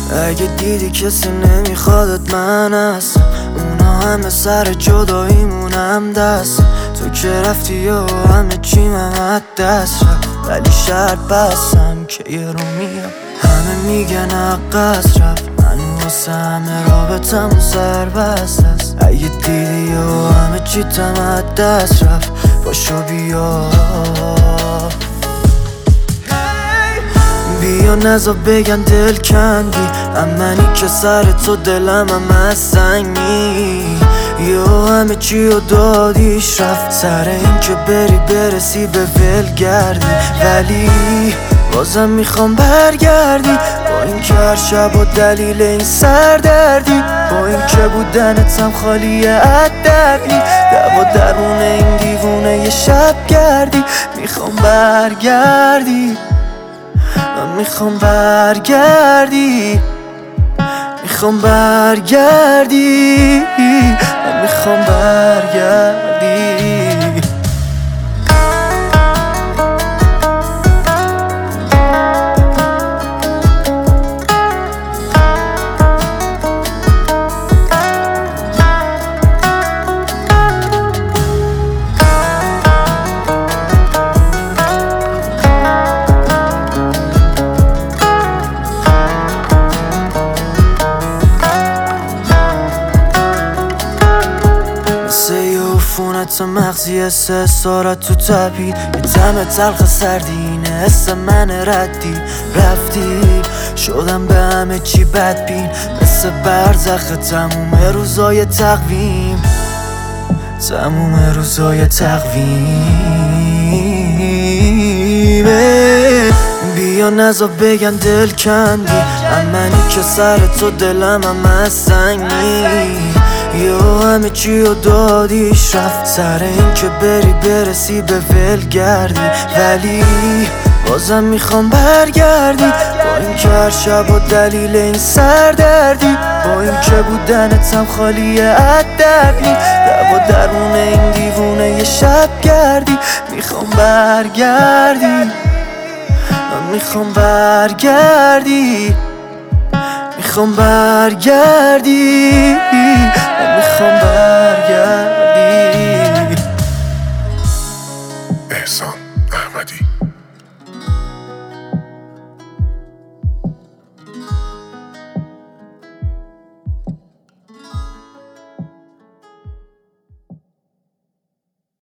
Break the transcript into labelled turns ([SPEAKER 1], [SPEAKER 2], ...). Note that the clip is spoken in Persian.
[SPEAKER 1] اگه دیدی کسی نمیخوادت من هستم، اونا همه سر جداییمونم دست. تو که رفتی و همه چیم هم دست رفت، ولی شرط بستم که یه رو میام. همه میگن عقص رفت، من واسه همه رابطمون سر بست است. اگه دیدی و همه چیتم دست رفت، باشو بیا بیا نزا بگن دل کندی، امنی که سر تو دلم هم سنگی. یا همه چی رو دادیش رفت، سر این که بری برسی به ولگردی. ولی بازم میخوام برگردی، با این که هر شب و دلیل این سردردی. با این که بودنتم خالیه عددنی، دوا درمون این دیوونه یه شب گردی. میخوام برگردی، من میخوام برگردی، میخوام برگردی، من میخوام برگردی. عفونت مغزی سه سارت تو تبید، یه دم تلخ سردی اینه حس من ردی. رفتی شدم به همه چی بدبین، مثل برزخ تموم روزای تقویم، تموم روزای تقویم. بیا نزا بگن دل کندی، امنی که سر تو دلم هم سنگی. یا همه چی رو دادیش رفت، سر این که بری برسی به ولگردی. ولی بازم میخوام برگردی، با این که هر شب و دلیل این سردردی. با این که بودنتم خالیه عددنی، دوا درمون این دیوونه یه شب گردی. میخوام برگردی، من میخوام برگردی، میخوام برگردی، من میخوام برگردی.